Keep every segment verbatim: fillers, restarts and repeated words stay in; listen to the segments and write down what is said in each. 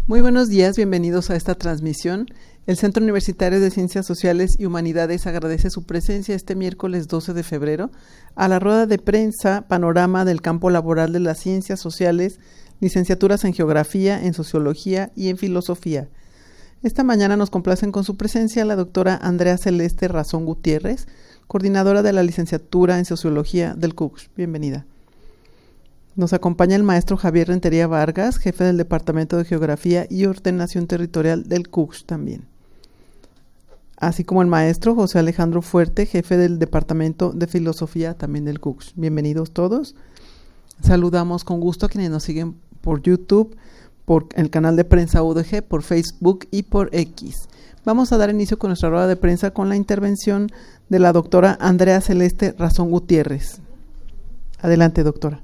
Muy buenos días, bienvenidos a esta transmisión. El Centro Universitario de Ciencias Sociales y Humanidades agradece su presencia este miércoles doce de febrero a la rueda de prensa Panorama del campo laboral de las ciencias sociales, licenciaturas en Geografía, en Sociología y en Filosofía. Esta mañana nos complacen con su presencia la doctora Andrea Celeste Razón Gutiérrez, coordinadora de la licenciatura en Sociología del C U C S. Bienvenida. Nos acompaña el maestro Javier Rentería Vargas, jefe del Departamento de Geografía y Ordenación Territorial del C U C S también. Así como el maestro José Alejandro Fuerte, jefe del Departamento de Filosofía también del C U C S. Bienvenidos todos. Saludamos con gusto a quienes nos siguen por YouTube, por el canal de prensa U D G, por Facebook y por X. Vamos a dar inicio con nuestra rueda de prensa con la intervención de la doctora Andrea Celeste Razón Gutiérrez. Adelante, doctora.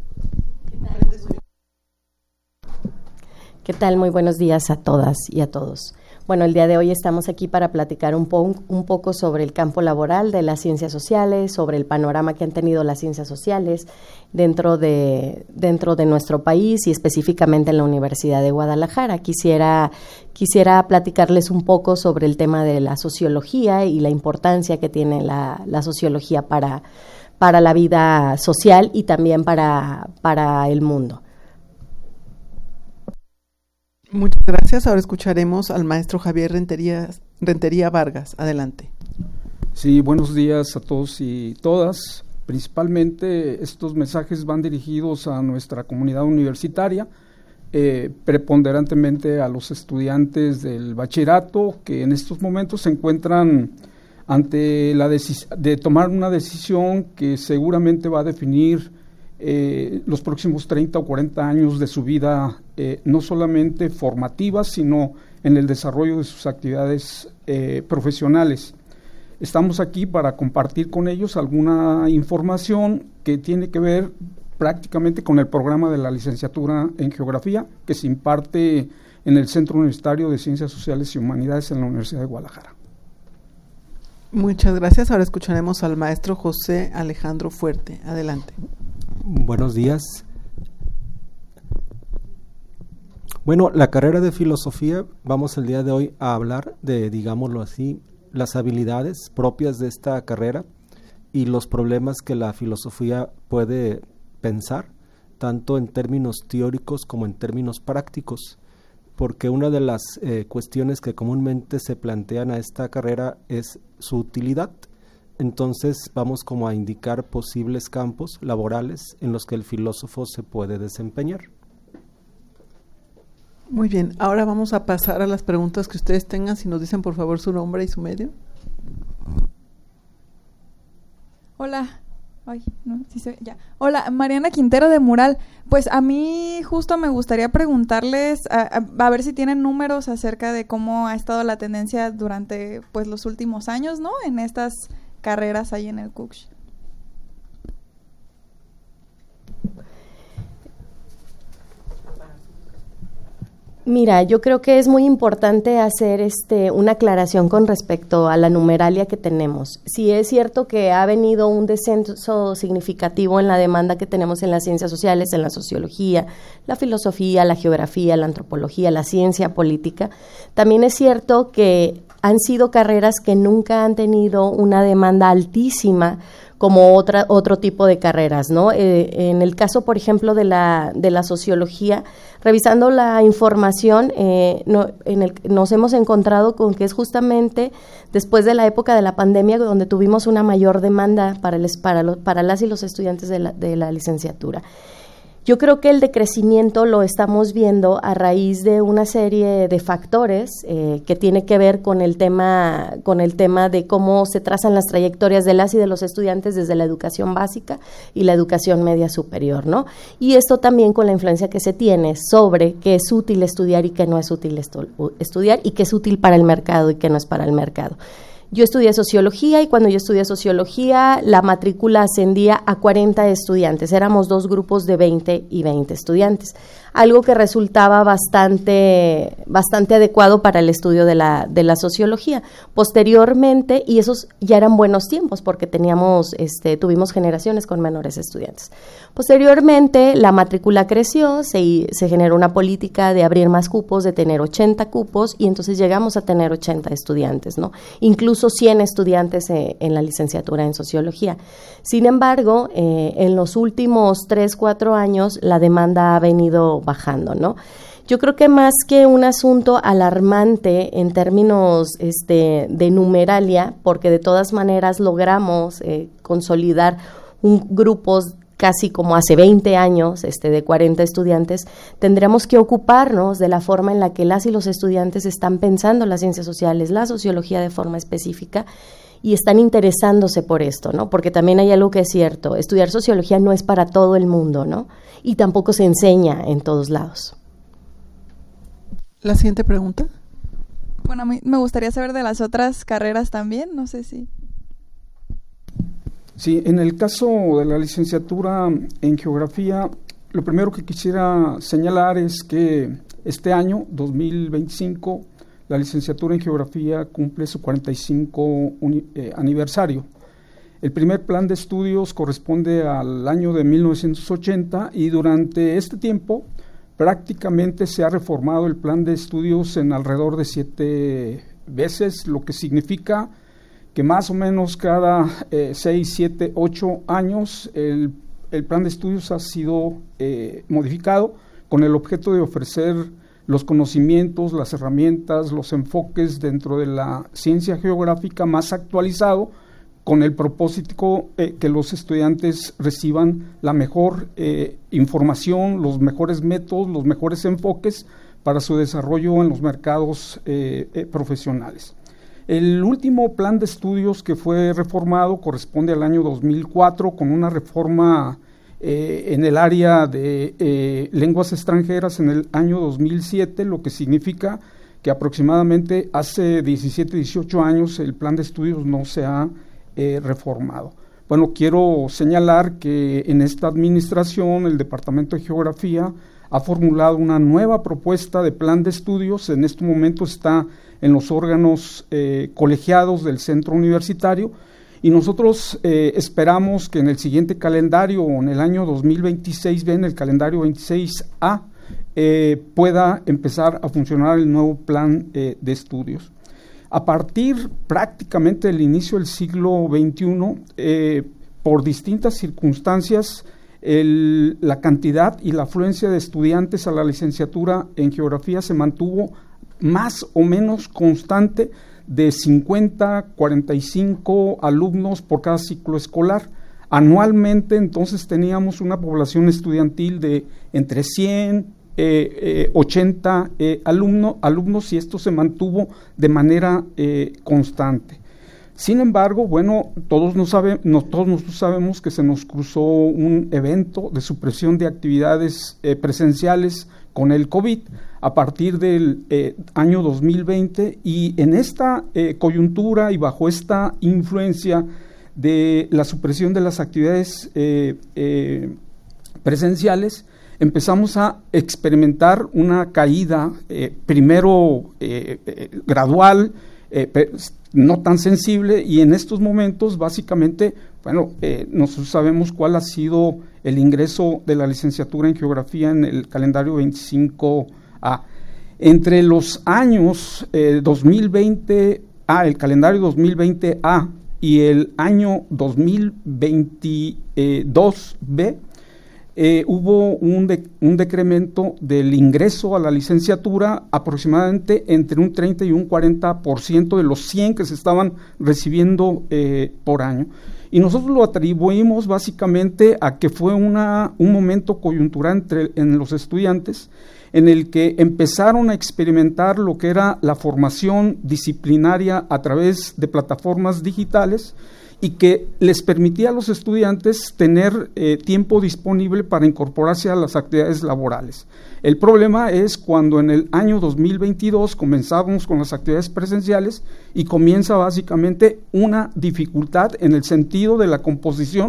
¿Qué tal? Muy buenos días a todas y a todos. Bueno, el día de hoy estamos aquí para platicar un, po- un poco sobre el campo laboral de las ciencias sociales, sobre el panorama que han tenido las ciencias sociales dentro de, dentro de nuestro país y específicamente en la Universidad de Guadalajara. Quisiera, quisiera platicarles un poco sobre el tema de la sociología y la importancia que tiene la, la sociología para, para la vida social y también para, para el mundo. Muchas gracias. Ahora escucharemos al maestro Javier Rentería, Rentería Vargas. Adelante. Sí, buenos días a todos y todas. Principalmente estos mensajes van dirigidos a nuestra comunidad universitaria, eh, preponderantemente a los estudiantes del bachillerato que en estos momentos se encuentran ante la decis- de tomar una decisión que seguramente va a definir Eh, los próximos treinta o cuarenta años de su vida, eh, no solamente formativas, sino en el desarrollo de sus actividades eh, profesionales. Estamos aquí para compartir con ellos alguna información que tiene que ver prácticamente con el programa de la licenciatura en Geografía que se imparte en el Centro Universitario de Ciencias Sociales y Humanidades en la Universidad de Guadalajara. Muchas gracias. Ahora escucharemos al maestro José Alejandro Fuerte. Adelante. Buenos días. Bueno, la carrera de filosofía, vamos el día de hoy a hablar de, digámoslo así, las habilidades propias de esta carrera y los problemas que la filosofía puede pensar, tanto en términos teóricos como en términos prácticos, porque una de las eh, cuestiones que comúnmente se plantean a esta carrera es su utilidad. Entonces vamos como a indicar posibles campos laborales en los que el filósofo se puede desempeñar. Muy bien, ahora vamos a pasar a las preguntas que ustedes tengan, si nos dicen por favor su nombre y su medio. Hola, ay, no, sí se, ya. Hola, Mariana Quintero de Mural. Pues a mí justo me gustaría preguntarles, a, a, a ver si tienen números acerca de cómo ha estado la tendencia durante pues los últimos años, ¿no? En estas carreras ahí en el C U C S. Mira, yo creo que es muy importante hacer este una aclaración con respecto a la numeralia que tenemos. Sí es cierto que ha venido un descenso significativo en la demanda que tenemos en las ciencias sociales, en la sociología, la filosofía, la geografía, la antropología, la ciencia política. También es cierto que han sido carreras que nunca han tenido una demanda altísima como otra, otro tipo de carreras, ¿no? Eh, en el caso, por ejemplo, de la, de la sociología, revisando la información, eh, no, en el, nos hemos encontrado con que es justamente después de la época de la pandemia donde tuvimos una mayor demanda para, el, para, lo, para las y los estudiantes de la, de la licenciatura. Yo creo que el decrecimiento lo estamos viendo a raíz de una serie de factores eh, que tiene que ver con el tema con el tema de cómo se trazan las trayectorias de las y de los estudiantes desde la educación básica y la educación media superior, ¿no? Y esto también con la influencia que se tiene sobre qué es útil estudiar y qué no es útil estu- estudiar y qué es útil para el mercado y qué no es para el mercado. Yo estudié sociología y cuando yo estudié sociología la matrícula ascendía a cuarenta estudiantes, éramos dos grupos de veinte y veinte estudiantes. algo que resultaba bastante, bastante adecuado para el estudio de la, de la sociología. Posteriormente, y esos ya eran buenos tiempos porque teníamos, este, tuvimos generaciones con menores estudiantes. Posteriormente, la matrícula creció, se, se generó una política de abrir más cupos, de tener ochenta cupos, y entonces llegamos a tener ochenta estudiantes, ¿no? Incluso cien estudiantes eh, en la licenciatura en sociología. Sin embargo, eh, en los últimos tres, cuatro años, la demanda ha venido bajando, ¿no? Yo creo que más que un asunto alarmante en términos este, de numeralia, porque de todas maneras logramos eh, consolidar un grupos casi como hace veinte años, este, de cuarenta estudiantes, tendremos que ocuparnos de la forma en la que las y los estudiantes están pensando las ciencias sociales, la sociología de forma específica, y están interesándose por esto, ¿no? Porque también hay algo que es cierto, estudiar sociología no es para todo el mundo, ¿no? Y tampoco se enseña en todos lados. La siguiente pregunta. Bueno, a mí me gustaría saber de las otras carreras también, no sé si... Sí, en el caso de la licenciatura en Geografía, lo primero que quisiera señalar es que este año, dos mil veinticinco, la licenciatura en Geografía cumple su cuarenta y cinco uni, eh, aniversario. El primer plan de estudios corresponde al año de mil novecientos ochenta y durante este tiempo prácticamente se ha reformado el plan de estudios en alrededor de siete veces, lo que significa que más o menos cada eh, seis, siete, ocho años el, el plan de estudios ha sido eh, modificado con el objeto de ofrecer los conocimientos, las herramientas, los enfoques dentro de la ciencia geográfica más actualizado, con el propósito eh, que los estudiantes reciban la mejor eh, información, los mejores métodos, los mejores enfoques para su desarrollo en los mercados eh, eh, profesionales. El último plan de estudios que fue reformado corresponde al año dos mil cuatro, con una reforma Eh, en el área de eh, lenguas extranjeras en el año dos mil siete, lo que significa que aproximadamente hace diecisiete, dieciocho años el plan de estudios no se ha eh, reformado. Bueno, quiero señalar que en esta administración el Departamento de Geografía ha formulado una nueva propuesta de plan de estudios. En este momento está en los órganos eh, colegiados del centro universitario. Y nosotros eh, esperamos que en el siguiente calendario, o en el año dos mil veintiséis, en el calendario veintiséis A, eh, pueda empezar a funcionar el nuevo plan eh, de estudios. A partir prácticamente del inicio del siglo veintiuno, eh, por distintas circunstancias, el, la cantidad y la afluencia de estudiantes a la licenciatura en Geografía se mantuvo más o menos constante, de cincuenta, cuarenta y cinco alumnos por cada ciclo escolar. Anualmente, entonces, teníamos una población estudiantil de entre cien, eh, eh, ochenta eh, alumno, alumnos, y esto se mantuvo de manera eh, constante. Sin embargo, bueno, todos, nos sabe, no, todos nosotros sabemos que se nos cruzó un evento de supresión de actividades eh, presenciales con el COVID a partir del eh, año dos mil veinte, y en esta eh, coyuntura y bajo esta influencia de la supresión de las actividades eh, eh, presenciales, empezamos a experimentar una caída eh, primero eh, eh, gradual, eh, no tan sensible, y en estos momentos básicamente, bueno, eh, nosotros sabemos cuál ha sido el ingreso de la licenciatura en Geografía en el calendario veinticinco A. Entre los años eh, dos mil veinte A, el calendario dos mil veinte A y el año dos mil veintidós B, eh, hubo un, de, un decremento del ingreso a la licenciatura aproximadamente entre un treinta y un cuarenta por ciento de los cien que se estaban recibiendo eh, por año. Y nosotros lo atribuimos básicamente a que fue una, un momento coyuntural entre, en los estudiantes, en el que empezaron a experimentar lo que era la formación disciplinaria a través de plataformas digitales, y que les permitía a los estudiantes tener eh, tiempo disponible para incorporarse a las actividades laborales. El problema es cuando en el año dos mil veintidós comenzamos con las actividades presenciales y comienza básicamente una dificultad en el sentido de la composición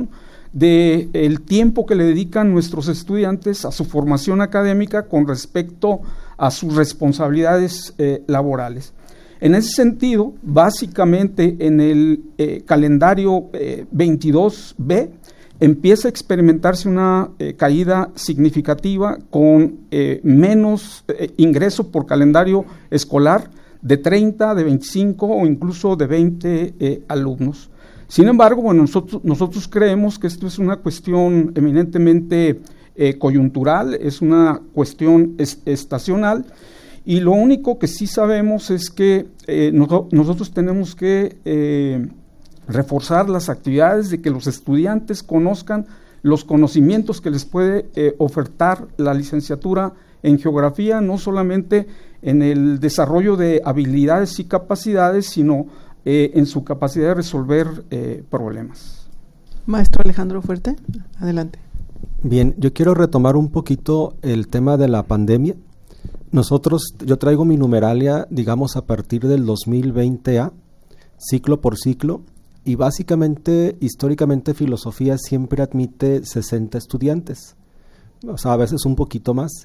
de el tiempo que le dedican nuestros estudiantes a su formación académica con respecto a sus responsabilidades eh, laborales. En ese sentido, básicamente en el eh, calendario eh, veintidós be empieza a experimentarse una eh, caída significativa con eh, menos eh, ingreso por calendario escolar de treinta, de veinticinco o incluso de veinte eh, alumnos. Sin embargo, bueno, nosotros, nosotros creemos que esto es una cuestión eminentemente eh, coyuntural, es una cuestión es, estacional, y lo único que sí sabemos es que eh, no, nosotros tenemos que eh, reforzar las actividades de que los estudiantes conozcan los conocimientos que les puede eh, ofertar la licenciatura en geografía, no solamente en el desarrollo de habilidades y capacidades, sino eh, en su capacidad de resolver eh, problemas. Maestro Alejandro Fuerte, adelante. Bien, yo quiero retomar un poquito el tema de la pandemia. Nosotros, yo traigo mi numeralia, digamos, a partir del dos mil veinte a, ciclo por ciclo, y básicamente, históricamente, filosofía siempre admite sesenta estudiantes, o sea, a veces un poquito más.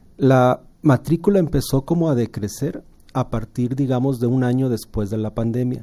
La matrícula empezó como a decrecer a partir, digamos, de un año después de la pandemia.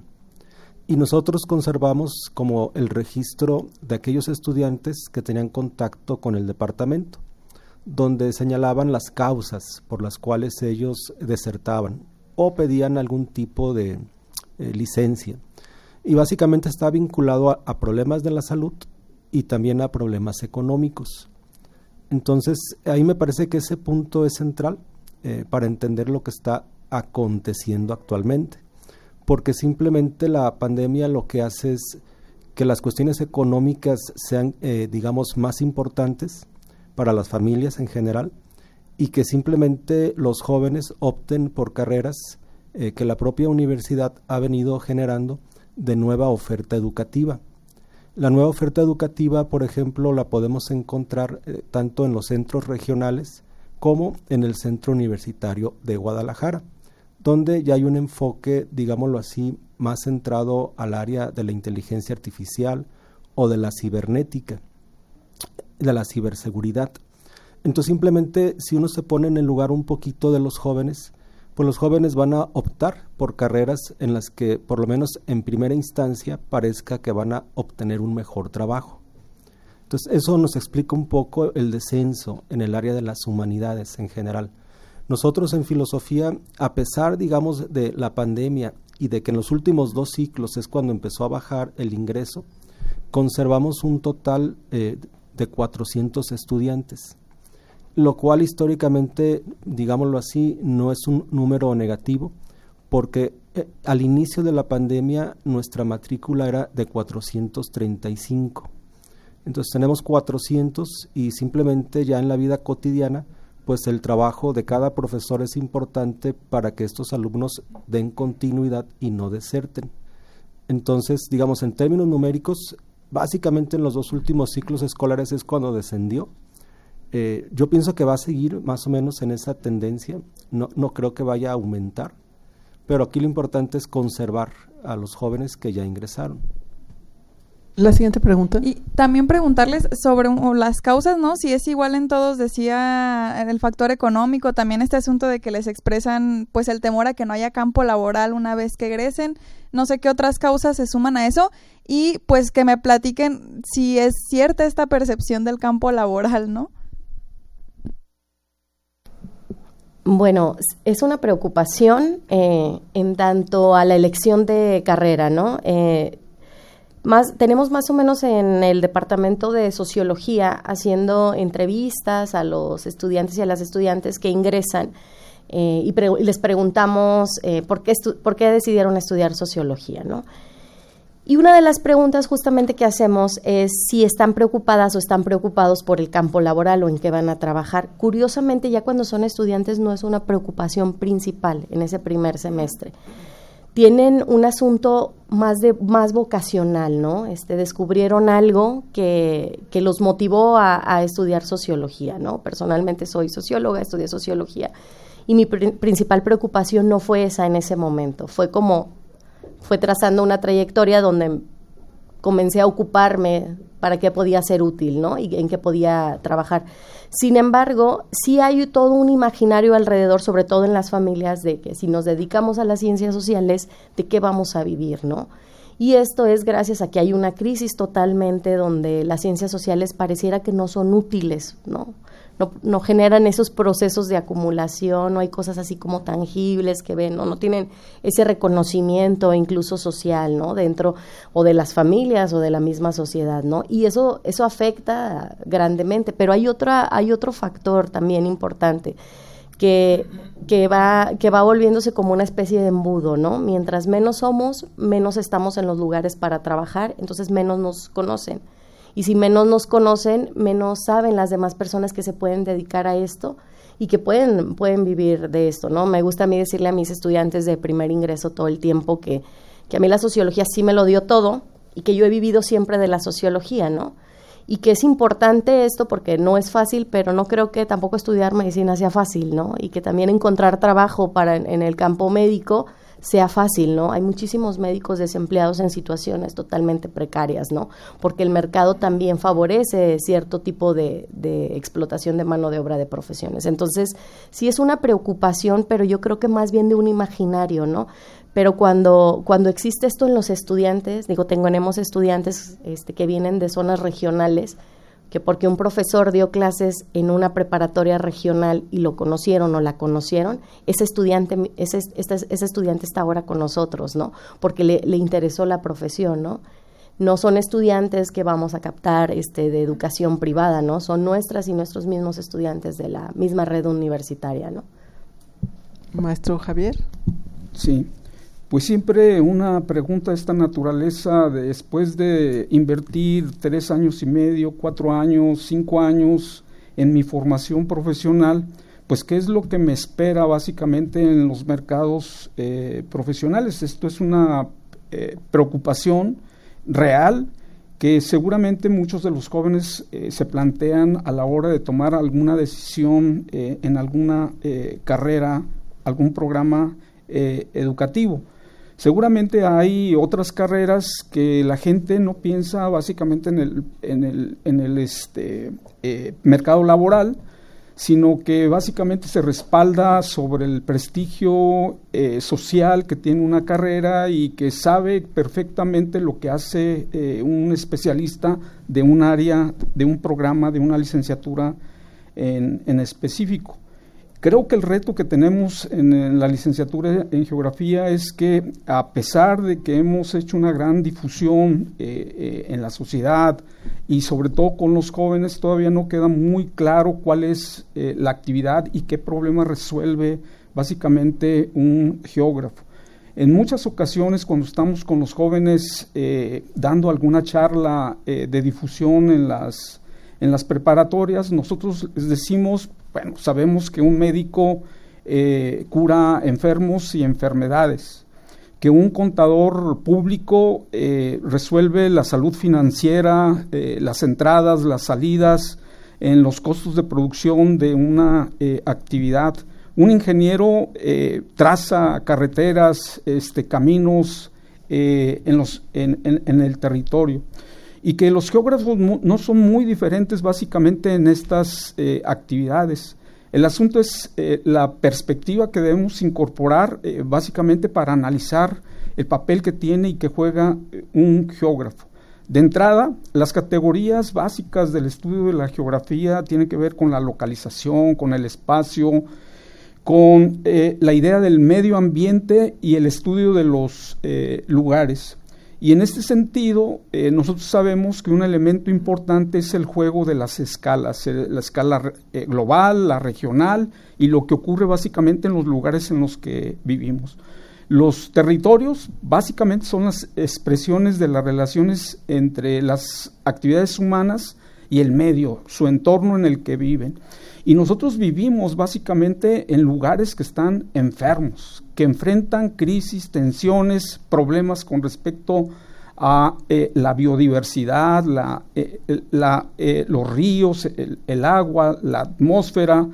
Y nosotros conservamos como el registro de aquellos estudiantes que tenían contacto con el departamento, donde señalaban las causas por las cuales ellos desertaban o pedían algún tipo de eh, licencia. Y básicamente está vinculado a, a problemas de la salud y también a problemas económicos. Entonces, ahí me parece que ese punto es central eh, para entender lo que está aconteciendo actualmente, porque simplemente la pandemia lo que hace es que las cuestiones económicas sean, eh, digamos, más importantes para las familias en general, y que simplemente los jóvenes opten por carreras eh, que la propia universidad ha venido generando de nueva oferta educativa. La nueva oferta educativa, por ejemplo, la podemos encontrar eh, tanto en los centros regionales como en el Centro Universitario de Guadalajara, donde ya hay un enfoque, digámoslo así, más centrado al área de la inteligencia artificial o de la cibernética, de la ciberseguridad. Entonces, simplemente, si uno se pone en el lugar un poquito de los jóvenes, pues los jóvenes van a optar por carreras en las que, por lo menos en primera instancia, parezca que van a obtener un mejor trabajo. Entonces, eso nos explica un poco el descenso en el área de las humanidades en general. Nosotros en filosofía, a pesar, digamos, de la pandemia y de que en los últimos dos ciclos es cuando empezó a bajar el ingreso, conservamos un total eh, de cuatrocientos estudiantes, lo cual históricamente, digámoslo así, no es un número negativo, porque eh, al inicio de la pandemia nuestra matrícula era de cuatrocientos treinta y cinco. Entonces tenemos cuatrocientos y simplemente ya en la vida cotidiana, pues el trabajo de cada profesor es importante para que estos alumnos den continuidad y no deserten. Entonces, digamos, en términos numéricos, básicamente en los dos últimos ciclos escolares es cuando descendió. Eh, yo pienso que va a seguir más o menos en esa tendencia, no, no creo que vaya a aumentar, pero aquí lo importante es conservar a los jóvenes que ya ingresaron. La siguiente pregunta. Y también preguntarles sobre um, las causas, ¿no? Si es igual en todos, decía el factor económico, también este asunto de que les expresan pues el temor a que no haya campo laboral una vez que egresen, no sé qué otras causas se suman a eso, y pues que me platiquen si es cierta esta percepción del campo laboral, ¿no? Bueno, es una preocupación eh, en tanto a la elección de carrera, ¿no? Eh, Más, tenemos más o menos en el departamento de sociología haciendo entrevistas a los estudiantes y a las estudiantes que ingresan eh, y, pre- y les preguntamos eh, por qué estu- por qué decidieron estudiar sociología, ¿no? Y una de las preguntas justamente que hacemos es si están preocupadas o están preocupados por el campo laboral o en qué van a trabajar. Curiosamente, ya cuando son estudiantes no es una preocupación principal en ese primer semestre. Tienen un asunto más de más vocacional, ¿no? Este, descubrieron algo que, que los motivó a, a estudiar sociología, ¿no? Personalmente soy socióloga, estudié sociología y mi pr- principal preocupación no fue esa en ese momento, fue como, fue trazando una trayectoria donde comencé a ocuparme para qué podía ser útil, ¿no? Y en qué podía trabajar. Sin embargo, sí hay todo un imaginario alrededor, sobre todo en las familias, de que si nos dedicamos a las ciencias sociales, ¿de qué vamos a vivir, no? Y esto es gracias a que hay una crisis totalmente donde las ciencias sociales pareciera que no son útiles, ¿no? No, no generan esos procesos de acumulación, no hay cosas así como tangibles que ven, no, no tienen ese reconocimiento incluso social, ¿no? Dentro o de las familias o de la misma sociedad, ¿no? Y eso eso afecta grandemente, pero hay otra hay otro factor también importante que que va que va volviéndose como una especie de embudo, ¿no? Mientras menos somos, menos estamos en los lugares para trabajar, entonces menos nos conocen. Y si menos nos conocen, menos saben las demás personas que se pueden dedicar a esto y que pueden, pueden vivir de esto, ¿no? Me gusta a mí decirle a mis estudiantes de primer ingreso todo el tiempo que, que a mí la sociología sí me lo dio todo y que yo he vivido siempre de la sociología, ¿no? Y que es importante esto porque no es fácil, pero no creo que tampoco estudiar medicina sea fácil, ¿no? Y que también encontrar trabajo para en, en el campo médico sea fácil, ¿no? Hay muchísimos médicos desempleados en situaciones totalmente precarias, ¿no? Porque el mercado también favorece cierto tipo de, de explotación de mano de obra de profesiones. Entonces, sí es una preocupación, pero yo creo que más bien de un imaginario, ¿no? Pero cuando, cuando existe esto en los estudiantes, digo, tenemos estudiantes este, que vienen de zonas regionales, que porque un profesor dio clases en una preparatoria regional y lo conocieron o la conocieron, ese estudiante, ese, ese, ese estudiante está ahora con nosotros, ¿no? Porque le, le interesó la profesión, ¿no? No son estudiantes que vamos a captar este, de educación privada, ¿no? Son nuestras y nuestros mismos estudiantes de la misma red universitaria, ¿no? Maestro Javier. Sí. Pues siempre una pregunta de esta naturaleza, de después de invertir tres años y medio, cuatro años, cinco años en mi formación profesional, pues qué es lo que me espera básicamente en los mercados eh, profesionales. Esto es una eh, preocupación real que seguramente muchos de los jóvenes eh, se plantean a la hora de tomar alguna decisión eh, en alguna eh, carrera, algún programa eh, educativo. Seguramente hay otras carreras que la gente no piensa básicamente en el, en el, en el este, eh, mercado laboral, sino que básicamente se respalda sobre el prestigio eh, social que tiene una carrera y que sabe perfectamente lo que hace eh, un especialista de un área, de un programa, de una licenciatura en, en específico. Creo que el reto que tenemos en, en la licenciatura en geografía es que, a pesar de que hemos hecho una gran difusión eh, eh, en la sociedad y sobre todo con los jóvenes, todavía no queda muy claro cuál es eh, la actividad y qué problema resuelve básicamente un geógrafo. En muchas ocasiones, cuando estamos con los jóvenes eh, dando alguna charla eh, de difusión en las, en las preparatorias, nosotros les decimos, bueno, sabemos que un médico eh, cura enfermos y enfermedades, que un contador público eh, resuelve la salud financiera, eh, las entradas, las salidas, en los costos de producción de una eh, actividad. Un ingeniero eh, traza carreteras, este, caminos eh, en, los, en, en, en el territorio. Y que los geógrafos no son muy diferentes básicamente en estas eh, actividades. El asunto es eh, la perspectiva que debemos incorporar eh, básicamente para analizar el papel que tiene y que juega eh, un geógrafo. De entrada, las categorías básicas del estudio de la geografía tienen que ver con la localización, con el espacio, con eh, la idea del medio ambiente y el estudio de los eh, lugares. Y en este sentido, eh, nosotros sabemos que un elemento importante es el juego de las escalas, eh, la escala eh, global, la regional y lo que ocurre básicamente en los lugares en los que vivimos. Los territorios básicamente son las expresiones de las relaciones entre las actividades humanas y el medio, su entorno en el que viven. Y nosotros vivimos básicamente en lugares que están enfermos, que enfrentan crisis, tensiones, problemas con respecto a eh, la biodiversidad, la, eh, la, eh, los ríos, el, el agua, la atmósfera,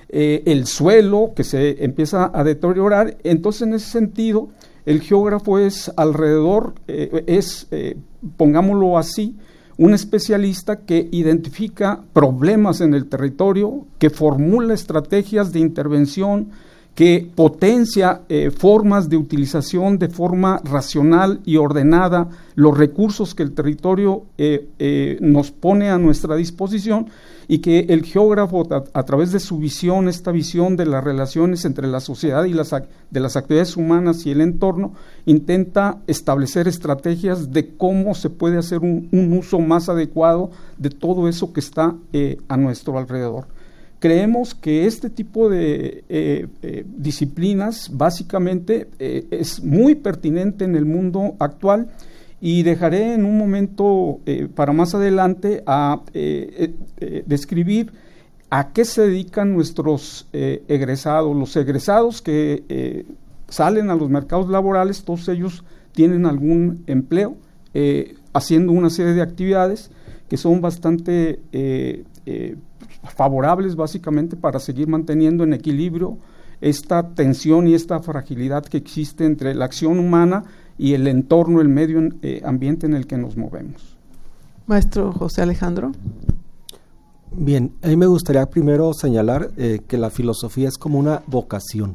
eh, el suelo que se empieza a deteriorar. Entonces, en ese sentido, el geógrafo es alrededor, eh, es, eh, pongámoslo así, un especialista que identifica problemas en el territorio, que formula estrategias de intervención, que potencia eh, formas de utilización de forma racional y ordenada los recursos que el territorio eh, eh, nos pone a nuestra disposición, y que el geógrafo, a, a través de su visión, esta visión de las relaciones entre la sociedad y las, de las actividades humanas y el entorno, intenta establecer estrategias de cómo se puede hacer un, un uso más adecuado de todo eso que está eh, a nuestro alrededor. Creemos que este tipo de eh, eh, disciplinas básicamente eh, es muy pertinente en el mundo actual, y dejaré en un momento eh, para más adelante a eh, eh, describir a qué se dedican nuestros eh, egresados. Los egresados que eh, salen a los mercados laborales, todos ellos tienen algún empleo eh, haciendo una serie de actividades que son bastante eh, eh, favorables básicamente para seguir manteniendo en equilibrio esta tensión y esta fragilidad que existe entre la acción humana y el entorno, el medio eh, ambiente en el que nos movemos. Maestro José Alejandro. Bien, a mí me gustaría primero señalar eh, que la filosofía es como una vocación.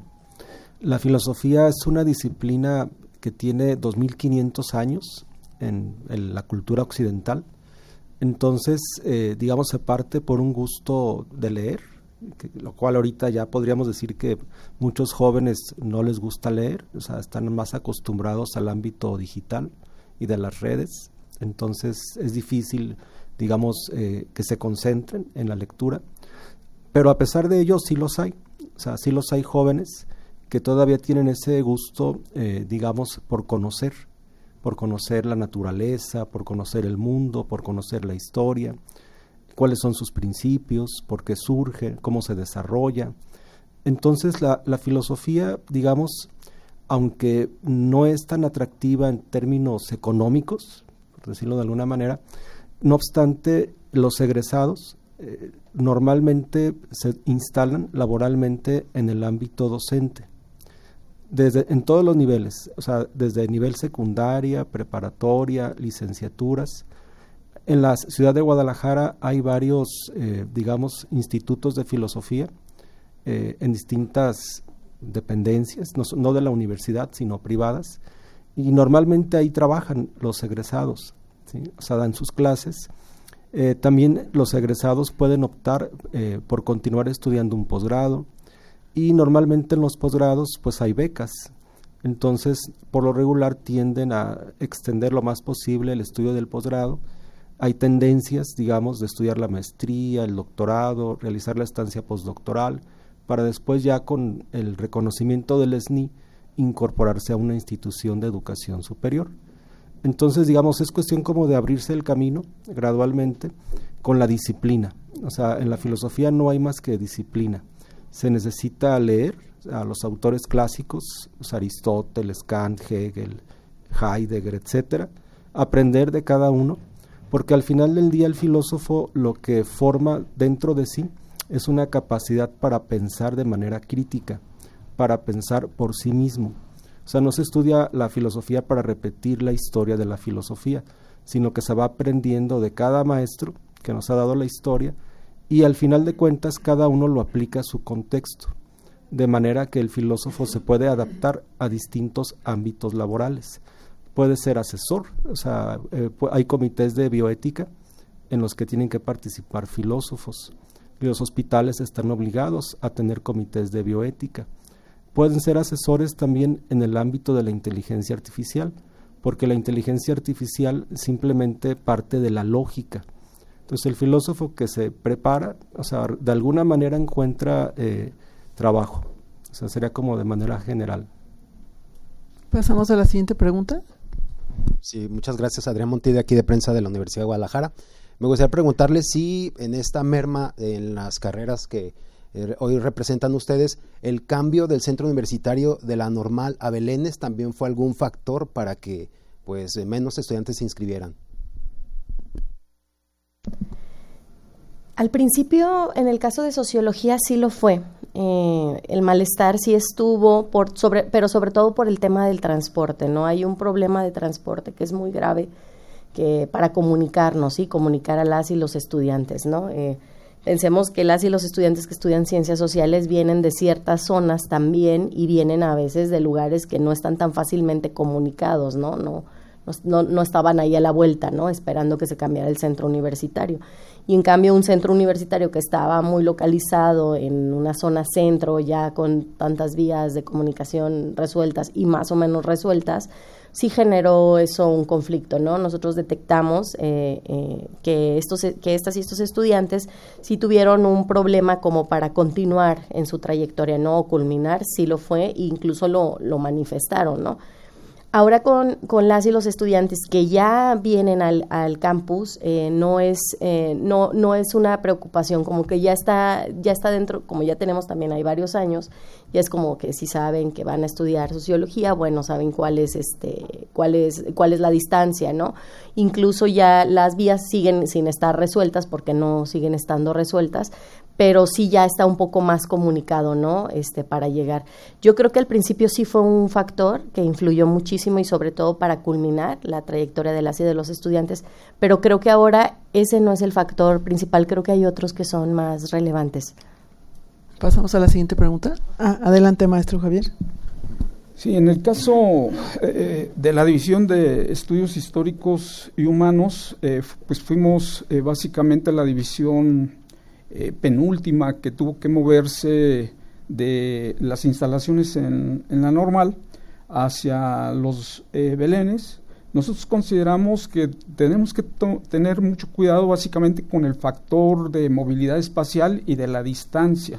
La filosofía es una disciplina que tiene dos mil quinientos años en, en la cultura occidental. Entonces, eh, digamos, se parte por un gusto de leer, que, lo cual ahorita ya podríamos decir que muchos jóvenes no les gusta leer, o sea, están más acostumbrados al ámbito digital y de las redes. Entonces es difícil, digamos, eh, que se concentren en la lectura, pero a pesar de ello sí los hay, o sea, sí los hay jóvenes que todavía tienen ese gusto, eh, digamos, por conocer, por conocer la naturaleza, por conocer el mundo, por conocer la historia, cuáles son sus principios, por qué surge, cómo se desarrolla. Entonces la, la filosofía, digamos, aunque no es tan atractiva en términos económicos, por decirlo de alguna manera, no obstante, los egresados eh, normalmente se instalan laboralmente en el ámbito docente, desde, en todos los niveles, o sea, desde nivel secundaria, preparatoria, licenciaturas. En la ciudad de Guadalajara hay varios, eh, digamos, institutos de filosofía eh, en distintas dependencias, no, no de la universidad, sino privadas, y normalmente ahí trabajan los egresados, ¿sí? O sea, dan sus clases. Eh, también los egresados pueden optar eh, por continuar estudiando un posgrado, y normalmente en los posgrados pues hay becas. Entonces, por lo regular tienden a extender lo más posible el estudio del posgrado. Hay tendencias, digamos, de estudiar la maestría, el doctorado, realizar la estancia postdoctoral, para después ya con el reconocimiento del S N I incorporarse a una institución de educación superior. Entonces, digamos, es cuestión como de abrirse el camino gradualmente con la disciplina. O sea, en la filosofía no hay más que disciplina. Se necesita leer a los autores clásicos, o sea, Aristóteles, Kant, Hegel, Heidegger, etcétera, aprender de cada uno, porque al final del día el filósofo lo que forma dentro de sí es una capacidad para pensar de manera crítica, para pensar por sí mismo. O sea, no se estudia la filosofía para repetir la historia de la filosofía, sino que se va aprendiendo de cada maestro que nos ha dado la historia, y al final de cuentas cada uno lo aplica a su contexto, de manera que el filósofo se puede adaptar a distintos ámbitos laborales. Puede ser asesor, o sea, eh, hay comités de bioética en los que tienen que participar filósofos, y los hospitales están obligados a tener comités de bioética. Pueden ser asesores también en el ámbito de la inteligencia artificial, porque la inteligencia artificial simplemente parte de la lógica. Entonces el filósofo que se prepara, o sea, de alguna manera encuentra eh, trabajo, o sea, sería como de manera general. Pasamos a la siguiente pregunta. Sí, muchas gracias. Adrián Montilla, aquí de Prensa de la Universidad de Guadalajara. Me gustaría preguntarle si en esta merma en las carreras que eh, hoy representan ustedes, el cambio del centro universitario de la Normal a Belénes también fue algún factor para que pues menos estudiantes se inscribieran. Al principio, en el caso de sociología, sí lo fue. eh, el malestar sí estuvo, por sobre, pero sobre todo por el tema del transporte, ¿no? Hay un problema de transporte que es muy grave que para comunicarnos, ¿sí? Comunicar a las y los estudiantes, ¿no? Eh, pensemos que las y los estudiantes que estudian ciencias sociales vienen de ciertas zonas también y vienen a veces de lugares que no están tan fácilmente comunicados, ¿no? No, no, no estaban ahí a la vuelta, ¿no? Esperando que se cambiara el centro universitario. Y en cambio un centro universitario que estaba muy localizado en una zona centro, ya con tantas vías de comunicación resueltas y más o menos resueltas, sí generó eso un conflicto, ¿no? Nosotros detectamos eh, eh, que, estos, que estas y estos estudiantes sí tuvieron un problema como para continuar en su trayectoria, ¿no? O culminar, sí lo fue, e incluso lo, lo manifestaron, ¿no? Ahora con, con las y los estudiantes que ya vienen al, al campus, eh, no es eh, no no es una preocupación, como que ya está ya está dentro, como ya tenemos también hay varios años, ya es como que si saben que van a estudiar sociología, bueno, saben cuál es este cuál es cuál es la distancia, ¿no? Incluso ya las vías siguen sin estar resueltas porque no siguen estando resueltas, pero sí ya está un poco más comunicado, ¿no? Este, para llegar. Yo creo que al principio sí fue un factor que influyó muchísimo y sobre todo para culminar la trayectoria de las y de los estudiantes, pero creo que ahora ese no es el factor principal, creo que hay otros que son más relevantes. Pasamos a la siguiente pregunta. Ah, adelante, maestro Javier. Sí, en el caso eh, de la División de Estudios Históricos y Humanos, eh, pues fuimos eh, básicamente la división Eh, penúltima que tuvo que moverse de las instalaciones en, en la Normal hacia los eh, Belenes. Nosotros consideramos que tenemos que to- tener mucho cuidado básicamente con el factor de movilidad espacial y de la distancia.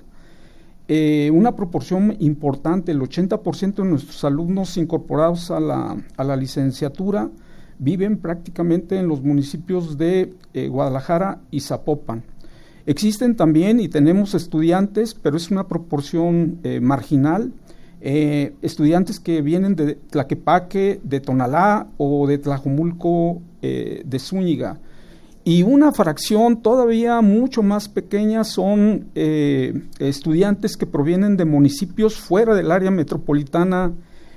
Eh, una proporción importante, el ochenta por ciento de nuestros alumnos incorporados a la, a la licenciatura viven prácticamente en los municipios de eh, Guadalajara y Zapopan. Existen también y tenemos estudiantes, pero es una proporción eh, marginal, eh, estudiantes que vienen de Tlaquepaque, de Tonalá o de Tlajomulco eh, de Zúñiga. Y una fracción todavía mucho más pequeña son eh, estudiantes que provienen de municipios fuera del área metropolitana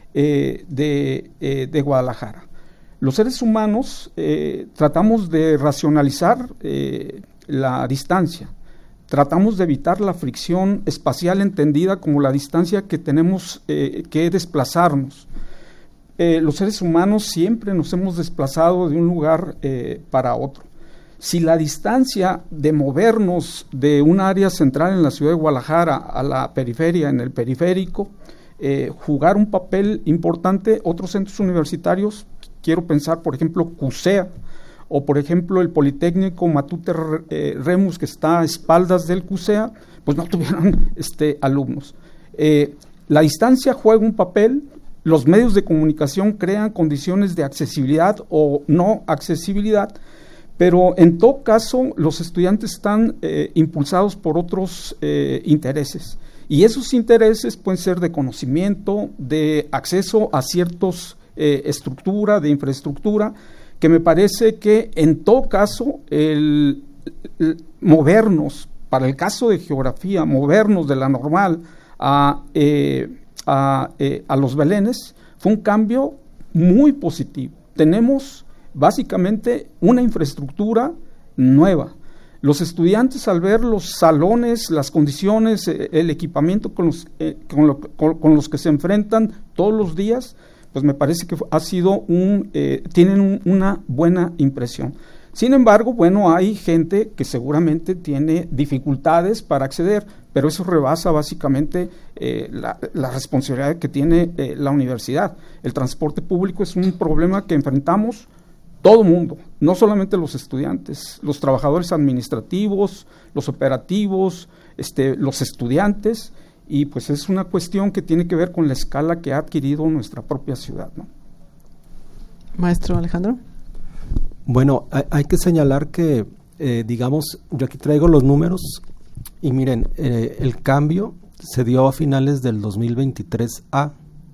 eh, de, eh, de Guadalajara. Los seres humanos eh, tratamos de racionalizar eh, la distancia, tratamos de evitar la fricción espacial entendida como la distancia que tenemos eh, que desplazarnos. Eh, los seres humanos siempre nos hemos desplazado de un lugar eh, para otro. Si la distancia de movernos de un área central en la ciudad de Guadalajara a la periferia, en el periférico, eh, jugar un papel importante, otros centros universitarios, quiero pensar por ejemplo CUSEA, o por ejemplo el Politécnico Matute eh, Remus, que está a espaldas del CUSEA, pues no tuvieron este, alumnos. Eh, la distancia juega un papel, los medios de comunicación crean condiciones de accesibilidad o no accesibilidad, pero en todo caso los estudiantes están eh, impulsados por otros eh, intereses, y esos intereses pueden ser de conocimiento, de acceso a ciertos eh, estructura, de infraestructura, que me parece que en todo caso el, el movernos, para el caso de geografía, movernos de la Normal a, eh, a, eh, a los Belenes fue un cambio muy positivo. Tenemos básicamente una infraestructura nueva. Los estudiantes, al ver los salones, las condiciones, eh, el equipamiento con los, eh, con, lo, con, con los que se enfrentan todos los días, pues me parece que ha sido un, eh, tienen un, una buena impresión. Sin embargo, bueno, hay gente que seguramente tiene dificultades para acceder, pero eso rebasa básicamente eh, la, la responsabilidad que tiene eh, la universidad. El transporte público es un problema que enfrentamos todo mundo, no solamente los estudiantes, los trabajadores administrativos, los operativos, este, los estudiantes, y pues es una cuestión que tiene que ver con la escala que ha adquirido nuestra propia ciudad, ¿no? Maestro Alejandro. Bueno, hay, hay que señalar que, eh, digamos, yo aquí traigo los números y miren, eh, el cambio se dio a finales del dos mil veintitrés A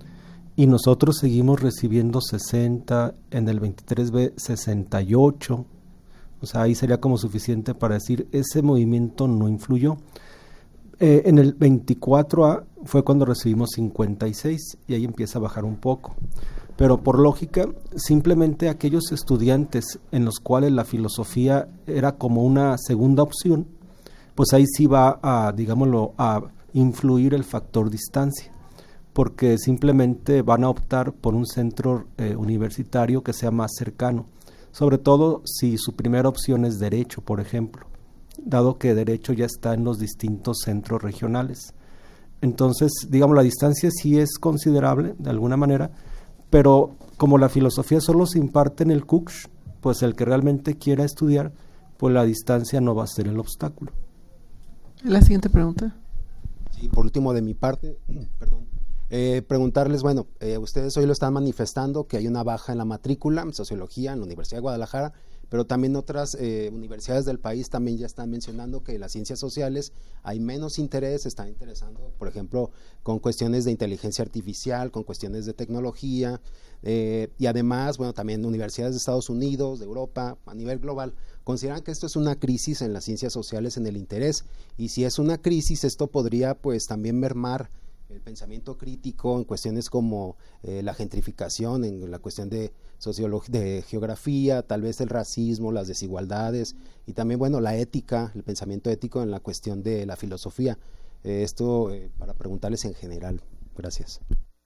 y nosotros seguimos recibiendo sesenta, en el veintitrés B sesenta y ocho, o sea, ahí sería como suficiente para decir ese movimiento no influyó. Eh, en el veinticuatro A fue cuando recibimos cincuenta y seis y ahí empieza a bajar un poco. Pero por lógica, simplemente aquellos estudiantes en los cuales la filosofía era como una segunda opción, pues ahí sí va a, digámoslo, a influir el factor distancia, porque simplemente van a optar por un centro eh, universitario que sea más cercano, sobre todo si su primera opción es Derecho, por ejemplo, dado que Derecho ya está en los distintos centros regionales. Entonces, digamos, la distancia sí es considerable, de alguna manera, pero como la filosofía solo se imparte en el C U C Sh, pues el que realmente quiera estudiar, pues la distancia no va a ser el obstáculo. La siguiente pregunta. Sí, por último de mi parte, perdón, eh, preguntarles, bueno, eh, ustedes hoy lo están manifestando que hay una baja en la matrícula en Sociología en la Universidad de Guadalajara, pero también otras eh, universidades del país también ya están mencionando que en las ciencias sociales hay menos interés, se están interesando, por ejemplo, con cuestiones de inteligencia artificial, con cuestiones de tecnología, eh, y además, bueno, también universidades de Estados Unidos, de Europa, a nivel global, consideran que esto es una crisis en las ciencias sociales, en el interés, y si es una crisis, esto podría pues también mermar el pensamiento crítico en cuestiones como eh, la gentrificación, en la cuestión de sociología, de geografía, tal vez el racismo, las desigualdades y también, bueno, la ética, el pensamiento ético en la cuestión de la filosofía. Eh, esto eh, para preguntarles en general. Gracias.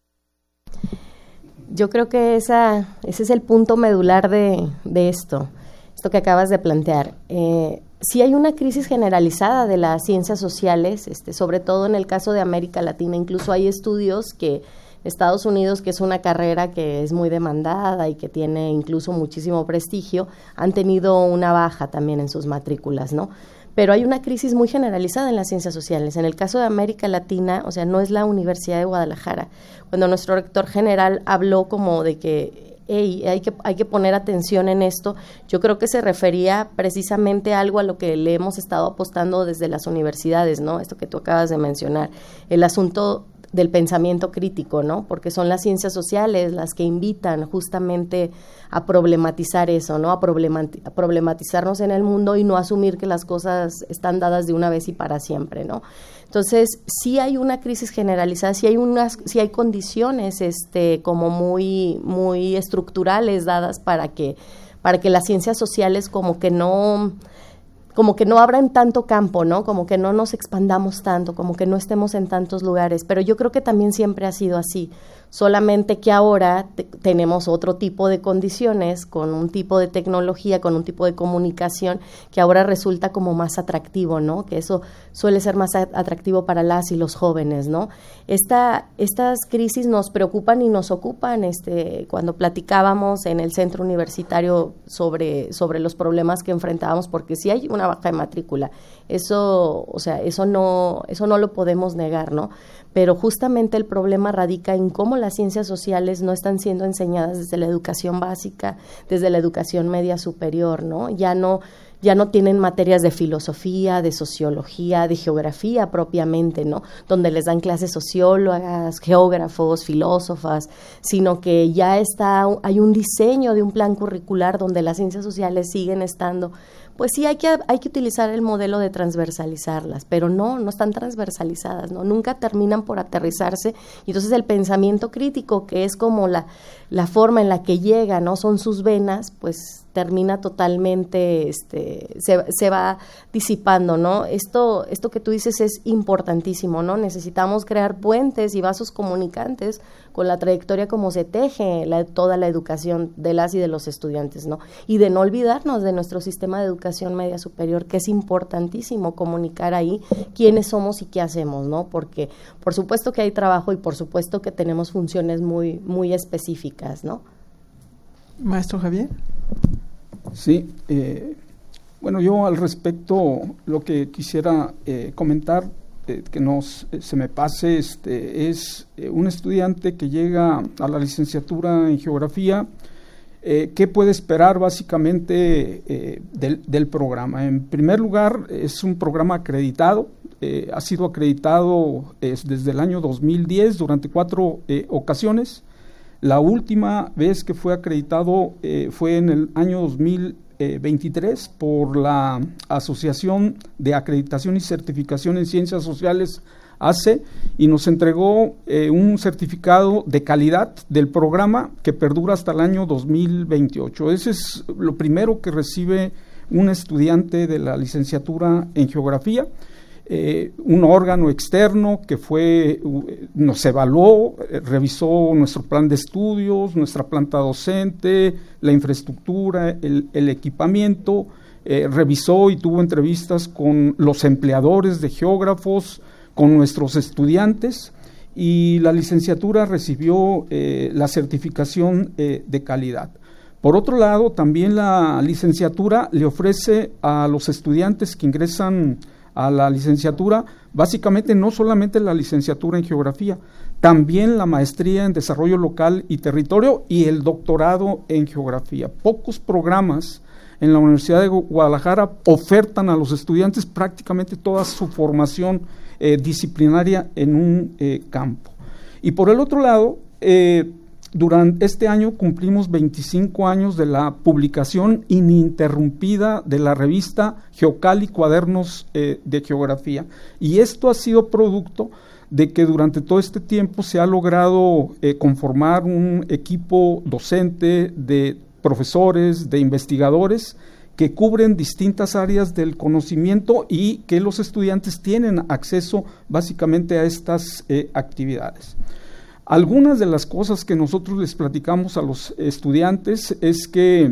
Yo creo que esa, ese es el punto medular de, de esto, esto que acabas de plantear. Eh, Sí hay una crisis generalizada de las ciencias sociales, este, sobre todo en el caso de América Latina. Incluso hay estudios que Estados Unidos, que es una carrera que es muy demandada y que tiene incluso muchísimo prestigio, han tenido una baja también en sus matrículas, ¿no? Pero hay una crisis muy generalizada en las ciencias sociales. En el caso de América Latina, o sea, no es la Universidad de Guadalajara. Cuando nuestro rector general habló como de que Hey, hay que hay que poner atención en esto, yo creo que se refería precisamente a algo a lo que le hemos estado apostando desde las universidades, ¿no? Esto que tú acabas de mencionar, el asunto del pensamiento crítico, ¿no? Porque son las ciencias sociales las que invitan justamente a problematizar eso, ¿no? A, problemati- a problematizarnos en el mundo y no asumir que las cosas están dadas de una vez y para siempre, ¿no? Entonces, sí hay una crisis generalizada, sí hay unas, sí hay condiciones este como muy muy estructurales dadas para que para que las ciencias sociales como que no como que no abran tanto campo, ¿no? Como que no nos expandamos tanto, como que no estemos en tantos lugares, pero yo creo que también siempre ha sido así, solamente que ahora te, tenemos otro tipo de condiciones, con un tipo de tecnología, con un tipo de comunicación, que ahora resulta como más atractivo, ¿no? Que eso suele ser más atractivo para las y los jóvenes, ¿no? Esta, estas crisis nos preocupan y nos ocupan, este, cuando platicábamos en el centro universitario sobre, sobre los problemas que enfrentábamos, porque sí hay una baja de matrícula, eso, o sea, eso no, eso no lo podemos negar, ¿no? Pero justamente el problema radica en cómo las ciencias sociales no están siendo enseñadas desde la educación básica, desde la educación media superior, ¿no? Ya no, ya no tienen materias de filosofía, de sociología, de geografía propiamente, ¿no? Donde les dan clases sociólogas, geógrafos, filósofas, sino que ya está, hay un diseño de un plan curricular donde las ciencias sociales siguen estando. Pues sí, hay que, hay que utilizar el modelo de transversalizarlas, pero no, no están transversalizadas, ¿no? Nunca terminan por aterrizarse, y entonces el pensamiento crítico, que es como la, la forma en la que llega, ¿no? Son sus venas, pues termina totalmente, este, se, se va disipando, ¿no? Esto, esto que tú dices es importantísimo, ¿no? Necesitamos crear puentes y vasos comunicantes con la trayectoria como se teje la, toda la educación de las y de los estudiantes, ¿no? Y de no olvidarnos de nuestro sistema de educación media superior, que es importantísimo comunicar ahí quiénes somos y qué hacemos, ¿no? Porque por supuesto que hay trabajo y por supuesto que tenemos funciones muy, muy específicas, ¿no? Maestro Javier. Sí, eh, bueno, yo al respecto lo que quisiera eh, comentar, eh, que no se me pase, este, es eh, un estudiante que llega a la licenciatura en geografía, eh, ¿qué puede esperar básicamente eh, del, del programa? En primer lugar, es un programa acreditado, eh, ha sido acreditado eh, desde el año dos mil diez durante cuatro eh, ocasiones. La última vez que fue acreditado eh, fue en el año dos mil veintitrés por la Asociación de Acreditación y Certificación en Ciencias Sociales, A C E, y nos entregó eh, un certificado de calidad del programa que perdura hasta el año dos mil veintiocho. Ese es lo primero que recibe un estudiante de la licenciatura en Geografía. Eh, un órgano externo que fue, nos evaluó, eh, revisó nuestro plan de estudios, nuestra planta docente, la infraestructura, el, el equipamiento, eh, revisó y tuvo entrevistas con los empleadores de geógrafos, con nuestros estudiantes, y la licenciatura recibió eh, la certificación eh, de calidad. Por otro lado, también la licenciatura le ofrece a los estudiantes que ingresan a la licenciatura, básicamente no solamente la licenciatura en Geografía, también la maestría en Desarrollo Local y Territorio y el doctorado en Geografía. Pocos programas en la Universidad de Guadalajara ofertan a los estudiantes prácticamente toda su formación eh, disciplinaria en un eh, campo. Y por el otro lado, eh, durante este año cumplimos veinticinco años de la publicación ininterrumpida de la revista Geocal y Cuadernos eh, de Geografía, y esto ha sido producto de que durante todo este tiempo se ha logrado eh, conformar un equipo docente de profesores, de investigadores que cubren distintas áreas del conocimiento y que los estudiantes tienen acceso básicamente a estas eh, actividades. Algunas de las cosas que nosotros les platicamos a los estudiantes es que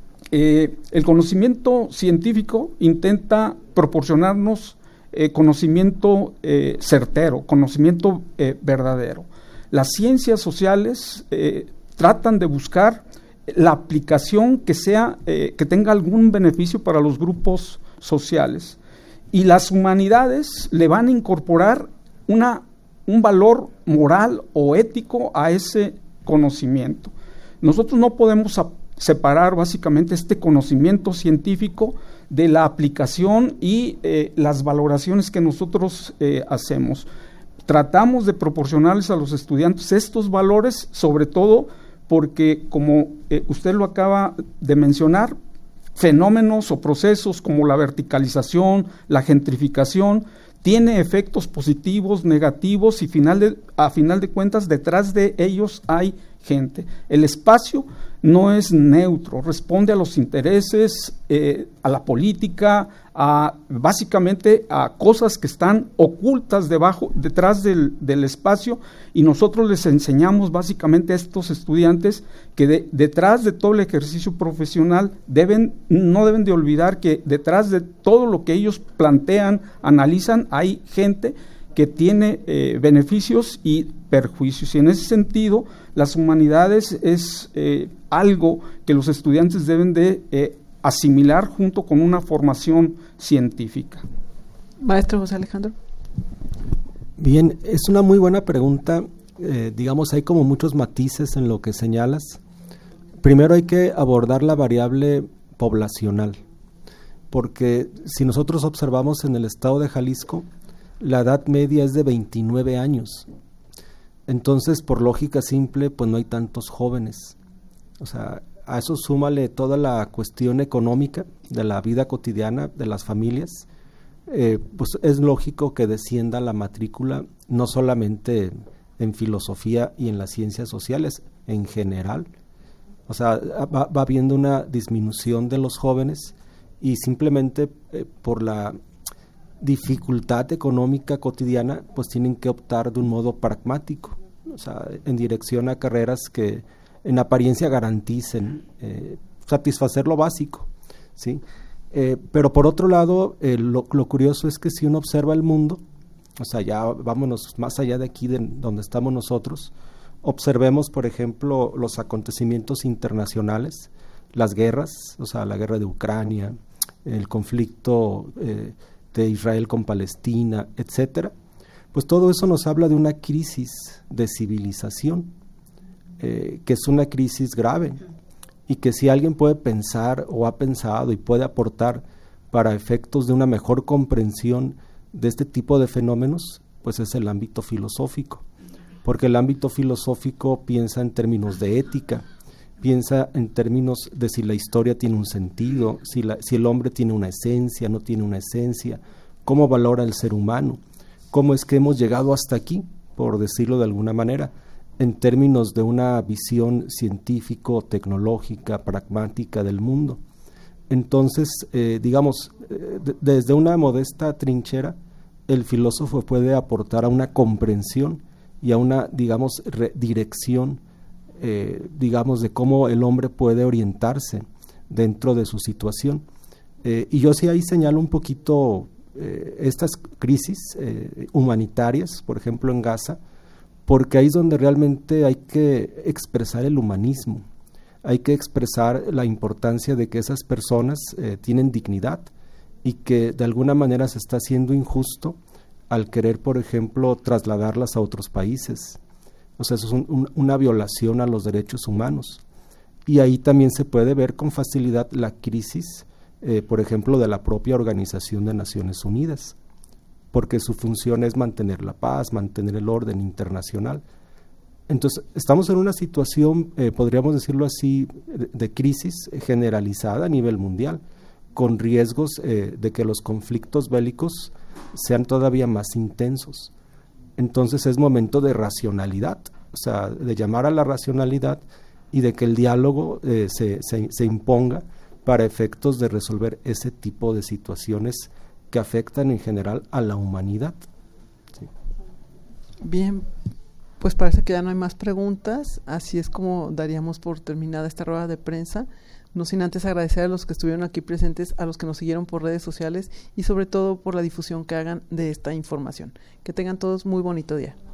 eh, el conocimiento científico intenta proporcionarnos eh, conocimiento eh, certero, conocimiento eh, verdadero. Las ciencias sociales eh, tratan de buscar la aplicación que sea, eh, que tenga algún beneficio para los grupos sociales, y las humanidades le van a incorporar una un valor moral o ético a ese conocimiento. Nosotros no podemos a, separar básicamente este conocimiento científico de la aplicación y eh, las valoraciones que nosotros eh, hacemos. Tratamos de proporcionarles a los estudiantes estos valores, sobre todo porque, como eh, usted lo acaba de mencionar, fenómenos o procesos como la verticalización, la gentrificación, tiene efectos positivos, negativos, y final de, a final de cuentas detrás de ellos hay gente. El espacio no es neutro, responde a los intereses, eh, a la política, a básicamente a cosas que están ocultas debajo, detrás del, del espacio, y nosotros les enseñamos básicamente a estos estudiantes que de, detrás de todo el ejercicio profesional deben, no deben de olvidar que detrás de todo lo que ellos plantean, analizan, hay gente que tiene eh, beneficios y perjuicios, y en ese sentido las humanidades es eh, algo que los estudiantes deben de eh, asimilar junto con una formación científica. Maestro José Alejandro. Bien, es una muy buena pregunta. Eh, digamos, hay como muchos matices en lo que señalas. Primero hay que abordar la variable poblacional, porque si nosotros observamos en el estado de Jalisco, la edad media es de veintinueve años. Entonces, por lógica simple, pues no hay tantos jóvenes. O sea, a eso súmale toda la cuestión económica de la vida cotidiana de las familias, eh, pues es lógico que descienda la matrícula, no solamente en filosofía y en las ciencias sociales, en general. O sea, va, va habiendo una disminución de los jóvenes, y simplemente eh, por la dificultad económica cotidiana, pues tienen que optar de un modo pragmático, o sea, en dirección a carreras que en apariencia garanticen eh, satisfacer lo básico, ¿sí? Eh, pero por otro lado, eh, lo, lo curioso es que si uno observa el mundo, o sea, ya vámonos más allá de aquí de donde estamos nosotros, observemos, por ejemplo, los acontecimientos internacionales, las guerras, o sea, la guerra de Ucrania, el conflicto eh, de Israel con Palestina, etcétera, pues todo eso nos habla de una crisis de civilización, eh, que es una crisis grave, y que si alguien puede pensar o ha pensado y puede aportar para efectos de una mejor comprensión de este tipo de fenómenos, pues es el ámbito filosófico, porque el ámbito filosófico piensa en términos de ética, piensa en términos de si la historia tiene un sentido, si, la, si el hombre tiene una esencia, no tiene una esencia, cómo valora el ser humano, cómo es que hemos llegado hasta aquí, por decirlo de alguna manera, en términos de una visión científico, tecnológica, pragmática del mundo. Entonces, eh, digamos, eh, de, desde una modesta trinchera, el filósofo puede aportar a una comprensión y a una, digamos, re- dirección, eh, digamos, de cómo el hombre puede orientarse dentro de su situación. Eh, y yo sí ahí señalo un poquito eh, estas crisis eh, humanitarias, por ejemplo en Gaza, porque ahí es donde realmente hay que expresar el humanismo, hay que expresar la importancia de que esas personas eh, tienen dignidad y que de alguna manera se está haciendo injusto al querer, por ejemplo, trasladarlas a otros países. O sea, eso es un, un, una violación a los derechos humanos. Y ahí también se puede ver con facilidad la crisis, eh, por ejemplo, de la propia Organización de Naciones Unidas, porque su función es mantener la paz, mantener el orden internacional. Entonces, estamos en una situación, eh, podríamos decirlo así, de, de crisis generalizada a nivel mundial, con riesgos eh, de que los conflictos bélicos sean todavía más intensos. Entonces es momento de racionalidad, o sea, de llamar a la racionalidad y de que el diálogo eh, se, se, se imponga para efectos de resolver ese tipo de situaciones que afectan en general a la humanidad. Sí. Bien, pues parece que ya no hay más preguntas, así es como daríamos por terminada esta rueda de prensa, no sin antes agradecer a los que estuvieron aquí presentes, a los que nos siguieron por redes sociales y sobre todo por la difusión que hagan de esta información. Que tengan todos muy bonito día.